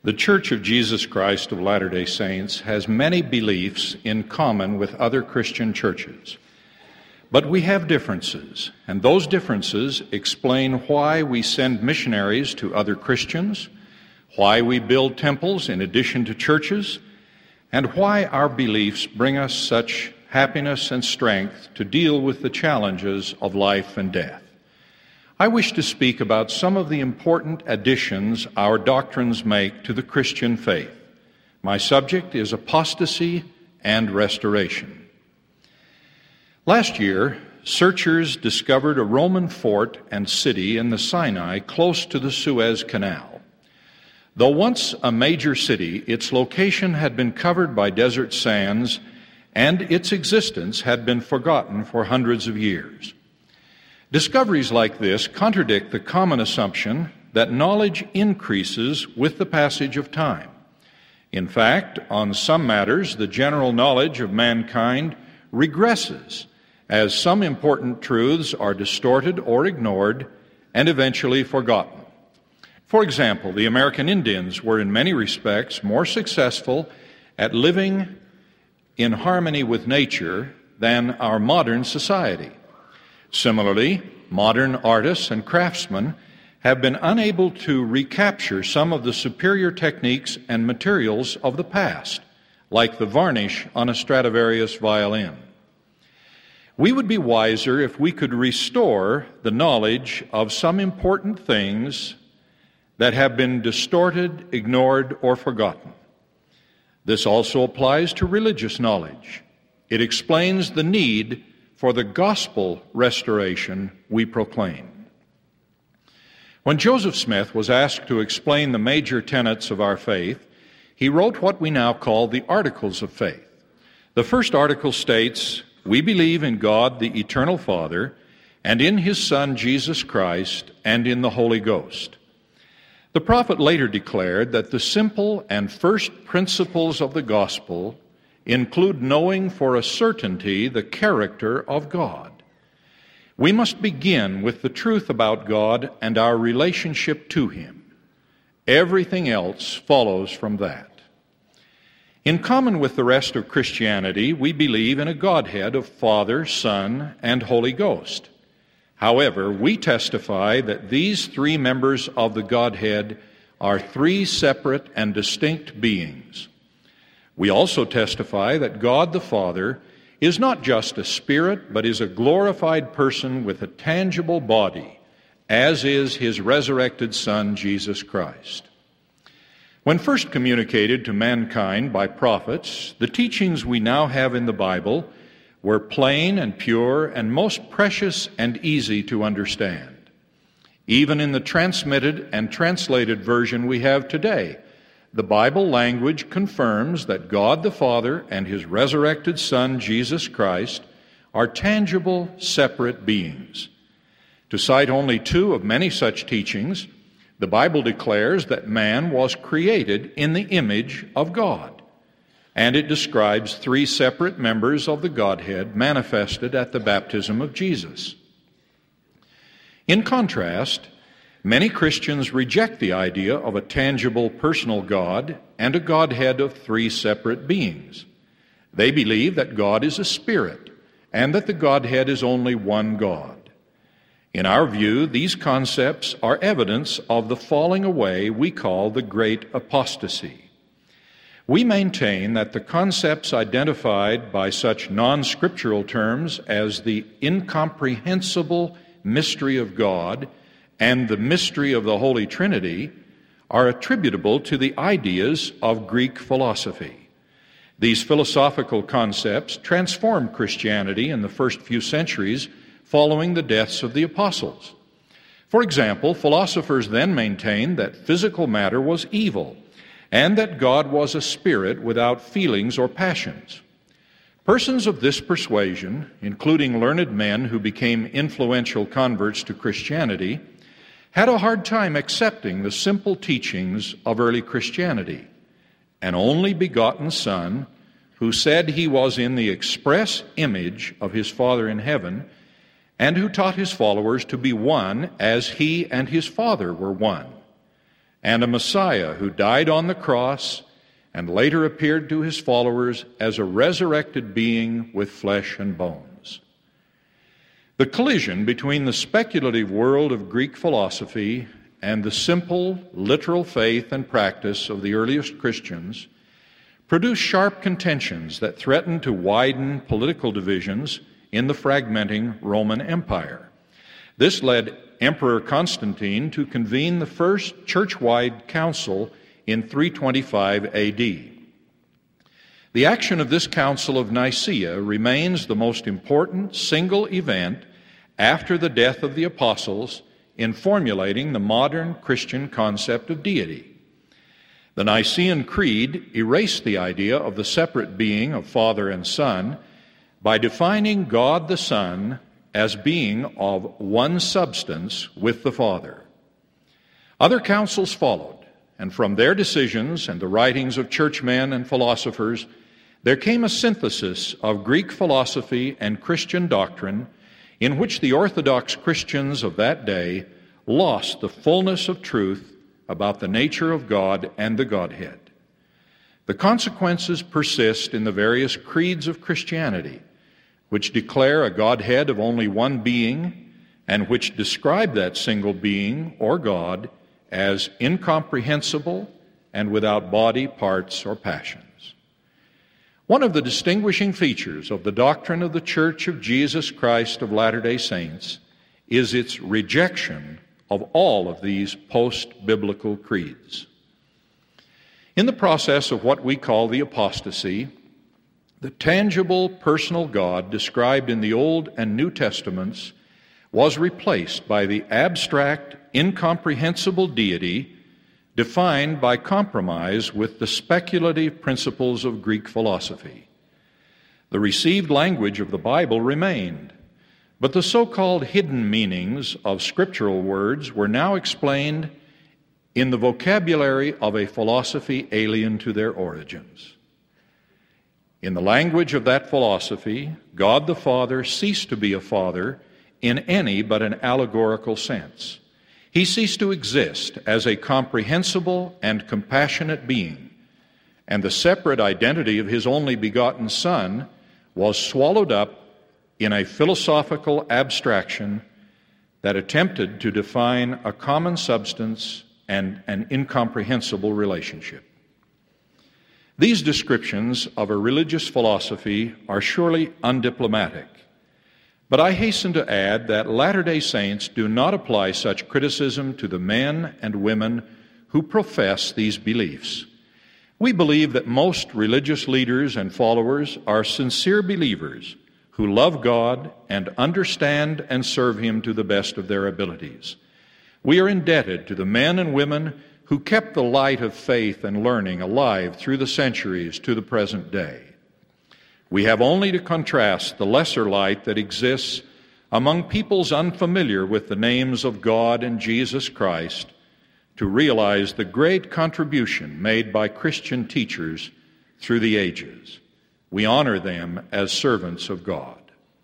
The Church of Jesus Christ of Latter-day Saints has many beliefs in common with other Christian churches. But we have differences, and those differences explain why we send missionaries to other Christians, why we build temples in addition to churches, and why our beliefs bring us such happiness and strength to deal with the challenges of life and death. I wish to speak about some of the important additions our doctrines make to the Christian faith. My subject is apostasy and restoration. Last year, searchers discovered a Roman fort and city in the Sinai close to the Suez Canal. Though once a major city, its location had been covered by desert sands, and its existence had been forgotten for hundreds of years. Discoveries like this contradict the common assumption that knowledge increases with the passage of time. In fact, on some matters, the general knowledge of mankind regresses as some important truths are distorted or ignored and eventually forgotten. For example, the American Indians were in many respects more successful at living in harmony with nature than our modern society. Similarly, modern artists and craftsmen have been unable to recapture some of the superior techniques and materials of the past, like the varnish on a Stradivarius violin. We would be wiser if we could restore the knowledge of some important things that have been distorted, ignored, or forgotten. This also applies to religious knowledge. It explains the need for the gospel restoration we proclaim. When Joseph Smith was asked to explain the major tenets of our faith, he wrote what we now call the Articles of Faith. The first article states, "We believe in God, the Eternal Father, and in His Son, Jesus Christ, and in the Holy Ghost." The prophet later declared that the simple and first principles of the gospel include knowing for a certainty the character of God. We must begin with the truth about God and our relationship to Him. Everything else follows from that. In common with the rest of Christianity, we believe in a Godhead of Father, Son, and Holy Ghost. However, we testify that these three members of the Godhead are three separate and distinct beings. We also testify that God the Father is not just a spirit, but is a glorified person with a tangible body, as is His resurrected Son, Jesus Christ. When first communicated to mankind by prophets, the teachings we now have in the Bible were plain and pure and most precious and easy to understand. Even in the transmitted and translated version we have today, the Bible language confirms that God the Father and His resurrected Son, Jesus Christ, are tangible, separate beings. To cite only two of many such teachings, the Bible declares that man was created in the image of God, and it describes three separate members of the Godhead manifested at the baptism of Jesus. In contrast, many Christians reject the idea of a tangible personal God and a Godhead of three separate beings. They believe that God is a spirit and that the Godhead is only one God. In our view, these concepts are evidence of the falling away we call the great apostasy. We maintain that the concepts identified by such non-scriptural terms as the incomprehensible mystery of God and the mystery of the Holy Trinity are attributable to the ideas of Greek philosophy. These philosophical concepts transformed Christianity in the first few centuries following the deaths of the apostles. For example, philosophers then maintained that physical matter was evil and that God was a spirit without feelings or passions. Persons of this persuasion, including learned men who became influential converts to Christianity, had a hard time accepting the simple teachings of early Christianity. An only begotten Son, who said He was in the express image of His Father in heaven, and who taught His followers to be one as He and His Father were one. and a Messiah who died on the cross and later appeared to his followers as a resurrected being with flesh and bones. The collision between the speculative world of Greek philosophy and the simple, literal faith and practice of the earliest Christians produced sharp contentions that threatened to widen political divisions in the fragmenting Roman Empire. This led Emperor Constantine to convene the first church-wide council in 325 AD. The action of this Council of Nicaea remains the most important single event after the death of the apostles in formulating the modern Christian concept of deity. The Nicene Creed erased the idea of the separate being of Father and Son by defining God the Son as being of one substance with the Father. Other councils followed, and from their decisions and the writings of churchmen and philosophers, there came a synthesis of Greek philosophy and Christian doctrine in which the Orthodox Christians of that day lost the fullness of truth about the nature of God and the Godhead. The consequences persist in the various creeds of Christianity, which declare a Godhead of only one being and which describe that single being or God as incomprehensible and without body, parts, or passions. One of the distinguishing features of the doctrine of the Church of Jesus Christ of Latter-day Saints is its rejection of all of these post-biblical creeds. In the process of what we call the apostasy, the tangible personal God described in the Old and New Testaments was replaced by the abstract, incomprehensible deity defined by compromise with the speculative principles of Greek philosophy. The received language of the Bible remained, but the so-called hidden meanings of scriptural words were now explained in the vocabulary of a philosophy alien to their origins. In the language of that philosophy, God the Father ceased to be a father in any but an allegorical sense. He ceased to exist as a comprehensible and compassionate being, and the separate identity of his only begotten Son was swallowed up in a philosophical abstraction that attempted to define a common substance and an incomprehensible relationship. These descriptions of a religious philosophy are surely undiplomatic, but I hasten to add that Latter-day Saints do not apply such criticism to the men and women who profess these beliefs. We believe that most religious leaders and followers are sincere believers who love God and understand and serve Him to the best of their abilities. We are indebted to the men and women who kept the light of faith and learning alive through the centuries to the present day. We have only to contrast the lesser light that exists among peoples unfamiliar with the names of God and Jesus Christ to realize the great contribution made by Christian teachers through the ages. We honor them as servants of God.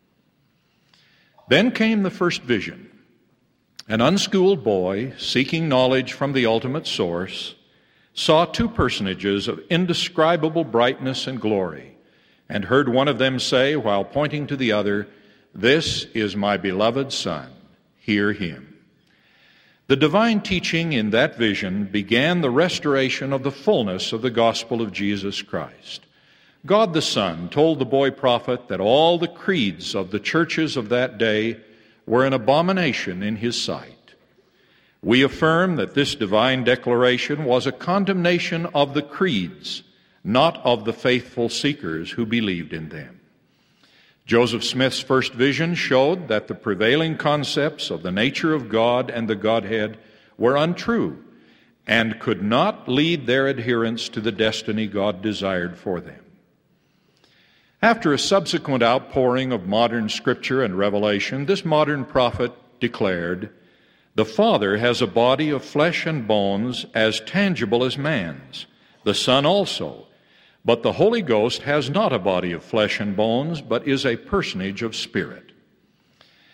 Then came the first vision. An unschooled boy, seeking knowledge from the ultimate source, saw two personages of indescribable brightness and glory, and heard one of them say, while pointing to the other, "This is my beloved Son, hear him." The divine teaching in that vision began the restoration of the fullness of the gospel of Jesus Christ. God the Son told the boy prophet that all the creeds of the churches of that day were an abomination in His sight. We affirm that this divine declaration was a condemnation of the creeds, not of the faithful seekers who believed in them. Joseph Smith's first vision showed that the prevailing concepts of the nature of God and the Godhead were untrue and could not lead their adherents to the destiny God desired for them. After a subsequent outpouring of modern scripture and revelation, this modern prophet declared, "The Father has a body of flesh and bones as tangible as man's, the Son also, but the Holy Ghost has not a body of flesh and bones, but is a personage of spirit."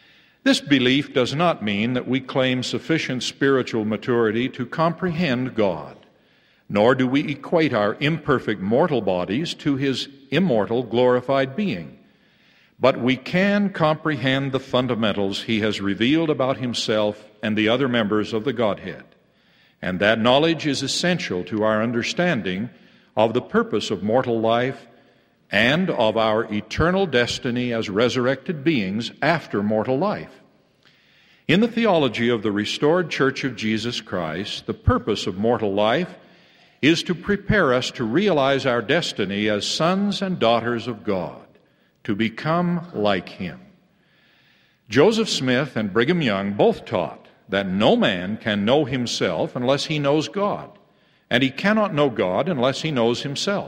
This belief does not mean that we claim sufficient spiritual maturity to comprehend God, nor do we equate our imperfect mortal bodies to his immortal, glorified being. But we can comprehend the fundamentals he has revealed about himself and the other members of the Godhead. And that knowledge is essential to our understanding of the purpose of mortal life and of our eternal destiny as resurrected beings after mortal life. In the theology of the restored Church of Jesus Christ, the purpose of mortal life is to prepare us to realize our destiny as sons and daughters of God, to become like him. Joseph Smith and Brigham Young both taught that no man can know himself unless he knows God, and he cannot know God unless he knows himself.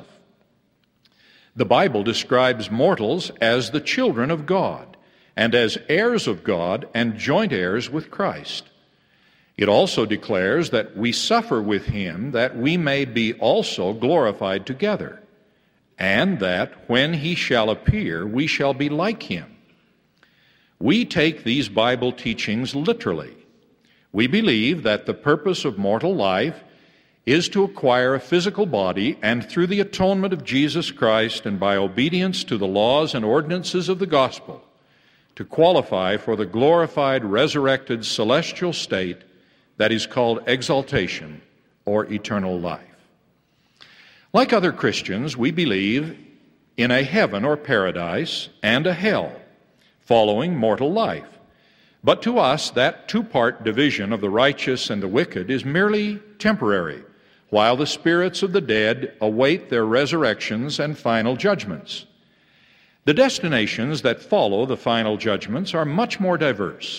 The Bible describes mortals as the children of God, and as heirs of God and joint heirs with Christ. It also declares that we suffer with him that we may be also glorified together, and that when he shall appear, we shall be like him. We take these Bible teachings literally. We believe that the purpose of mortal life is to acquire a physical body, and through the atonement of Jesus Christ and by obedience to the laws and ordinances of the gospel, to qualify for the glorified, resurrected, celestial state that is called exaltation or eternal life. Like other Christians, we believe in a heaven or paradise and a hell following mortal life. But to us, that two-part division of the righteous and the wicked is merely temporary, while the spirits of the dead await their resurrections and final judgments. The destinations that follow the final judgments are much more diverse.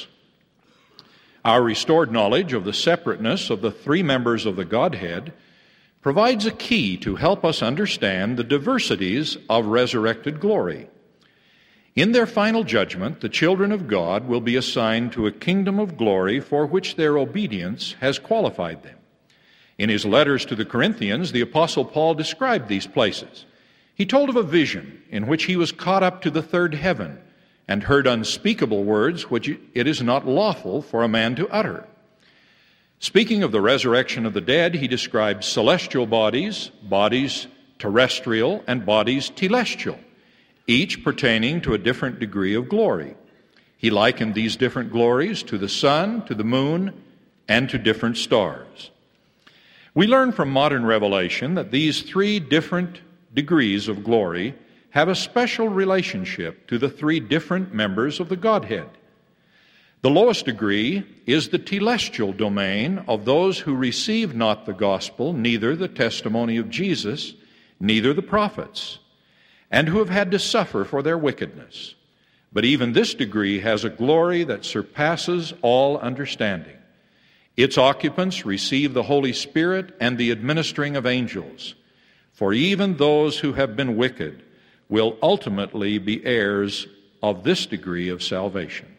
Our restored knowledge of the separateness of the three members of the Godhead provides a key to help us understand the diversities of resurrected glory. In their final judgment, the children of God will be assigned to a kingdom of glory for which their obedience has qualified them. In his letters to the Corinthians, the Apostle Paul described these places. He told of a vision in which he was caught up to the third heaven and heard unspeakable words which it is not lawful for a man to utter. Speaking of the resurrection of the dead, he described celestial bodies, bodies terrestrial, and bodies telestial, each pertaining to a different degree of glory. He likened these different glories to the sun, to the moon, and to different stars. We learn from modern revelation that these three different degrees of glory have a special relationship to the three different members of the Godhead. The lowest degree is the telestial domain of those who receive not the gospel, neither the testimony of Jesus, neither the prophets, and who have had to suffer for their wickedness. But even this degree has a glory that surpasses all understanding. Its occupants receive the Holy Spirit and the administering of angels, for even those who have been wicked will ultimately be heirs of this degree of salvation.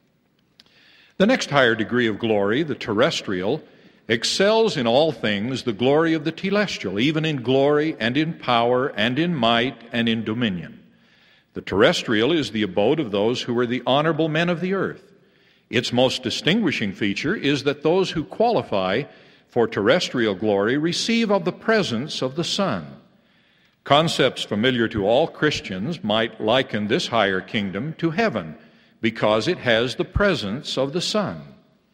The next higher degree of glory, the terrestrial, excels in all things the glory of the telestial, even in glory and in power and in might and in dominion. The terrestrial is the abode of those who are the honorable men of the earth. Its most distinguishing feature is that those who qualify for terrestrial glory receive of the presence of the sun. Concepts familiar to all Christians might liken this higher kingdom to heaven because it has the presence of the sun.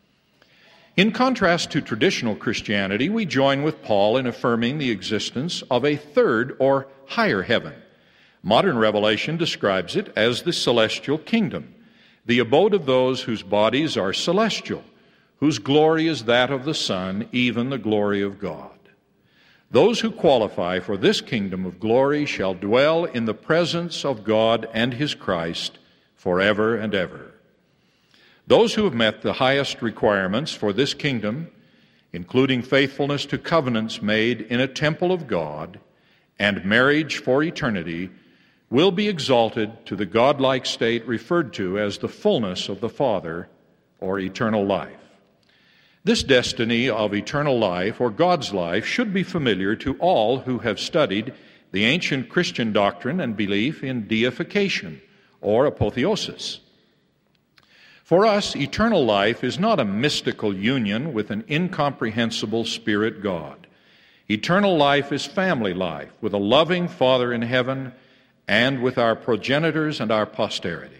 In contrast to traditional Christianity, we join with Paul in affirming the existence of a third or higher heaven. Modern revelation describes it as the celestial kingdom, the abode of those whose bodies are celestial, whose glory is that of the sun, even the glory of God. Those who qualify for this kingdom of glory shall dwell in the presence of God and his Christ forever and ever. Those who have met the highest requirements for this kingdom, including faithfulness to covenants made in a temple of God and marriage for eternity, will be exalted to the godlike state referred to as the fullness of the Father, or eternal life. This destiny of eternal life, or God's life, should be familiar to all who have studied the ancient Christian doctrine and belief in deification, or apotheosis. For us, eternal life is not a mystical union with an incomprehensible spirit God. Eternal life is family life with a loving Father in heaven and with our progenitors and our posterity.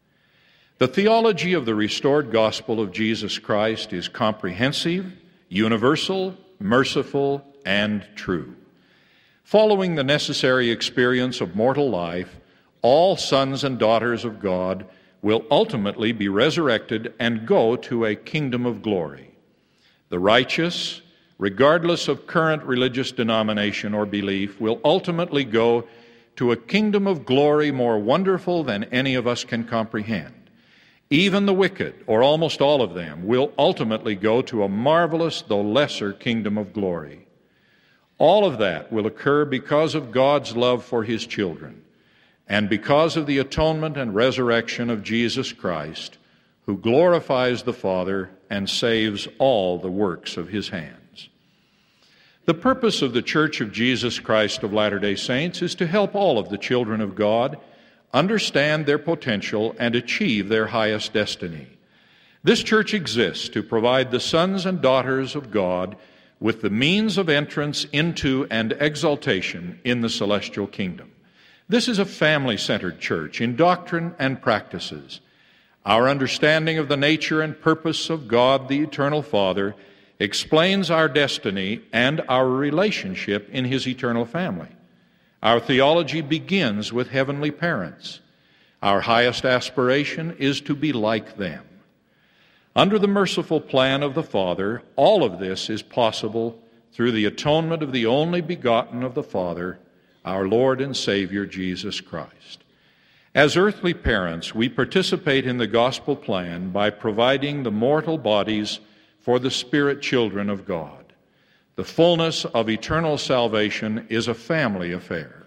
The theology of the restored gospel of Jesus Christ is comprehensive, universal, merciful, and true. Following the necessary experience of mortal life, all sons and daughters of God will ultimately be resurrected and go to a kingdom of glory. The righteous, regardless of current religious denomination or belief, will ultimately go to a kingdom of glory more wonderful than any of us can comprehend. Even the wicked, or almost all of them, will ultimately go to a marvelous, though lesser, kingdom of glory. All of that will occur because of God's love for His children and because of the atonement and resurrection of Jesus Christ, who glorifies the Father and saves all the works of His hands. The purpose of the Church of Jesus Christ of Latter-day Saints is to help all of the children of God understand their potential and achieve their highest destiny. This church exists to provide the sons and daughters of God with the means of entrance into and exaltation in the celestial kingdom. This is a family-centered church in doctrine and practices. Our understanding of the nature and purpose of God, the Eternal Father, explains our destiny and our relationship in His eternal family. Our theology begins with heavenly parents. Our highest aspiration is to be like them. Under the merciful plan of the Father, all of this is possible through the atonement of the only begotten of the Father, our Lord and Savior, Jesus Christ. As earthly parents, we participate in the gospel plan by providing the mortal bodies for the spirit children of God. The fullness of eternal salvation is a family affair.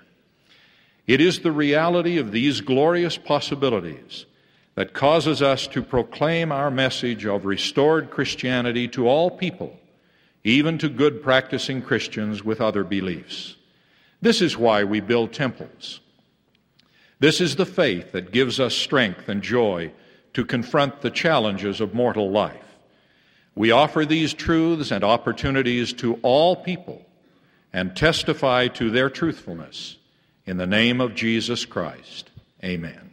It is the reality of these glorious possibilities that causes us to proclaim our message of restored Christianity to all people, even to good practicing Christians with other beliefs. This is why we build temples. This is the faith that gives us strength and joy to confront the challenges of mortal life. We offer these truths and opportunities to all people and testify to their truthfulness. In the name of Jesus Christ, amen.